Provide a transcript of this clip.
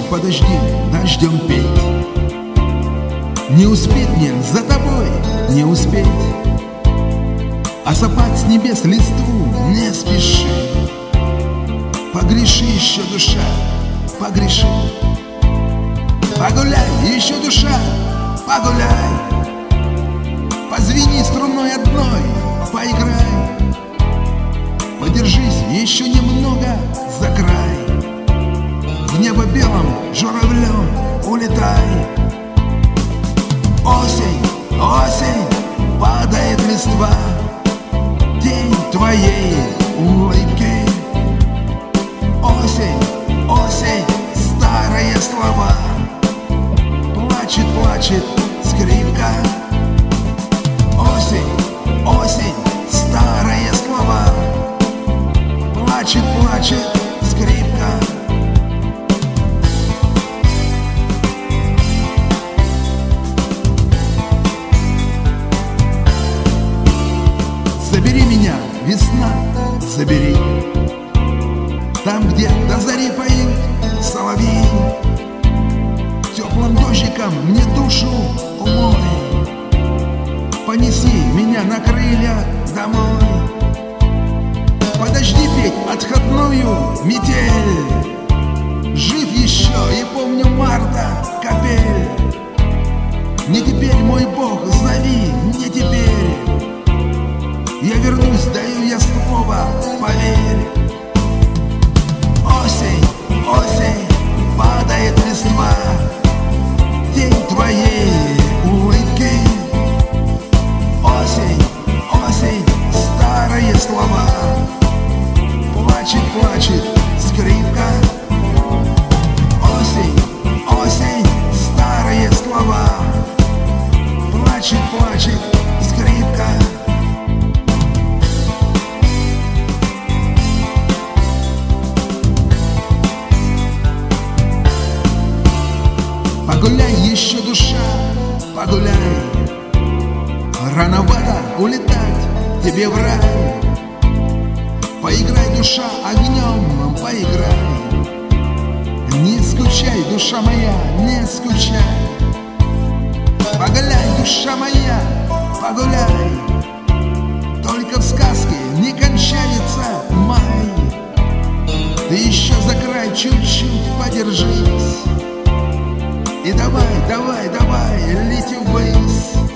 подожди, дождем петь. Не успеть мне за тобой, не успеть. Осыпать с небес листву не спеши. Погреши еще, душа, погреши. Погуляй еще, душа, погуляй. Позвени струной одной, поиграй. Подержись еще немного за край. В небо белым журавлем улетай. Осень, осень, падает листва, день твоей улыбки. Осень, осень, старые слова, плачет, плачет скрипка. Осень, осень, старые слова, плачет, плачет скрипка. Забери меня, весна, забери. Там, где до зари поют соловьи, теплым дождиком мне душу умой. Понеси меня на крылья домой. Подожди петь отходную метель. Жив еще и помню марта капель. Не теперь, мой Бог, зови, не теперь. Я вернусь, даю я слово, поверь. Осень, осень, падает листва, день твоей улыбки. Осень, осень, старые слова, плачет, плачет скрипка. Осень, осень, старые слова, плачет, плачет скрипка. Погуляй еще, душа, погуляй. Рановато улетать тебе в рай. Поиграй, душа, огнем, поиграй. Не скучай, душа моя, не скучай. Погуляй, душа моя, погуляй. Только в сказке не кончается май. Ты еще за край чуть-чуть подержись. И давай, давай, давай, лети ввысь.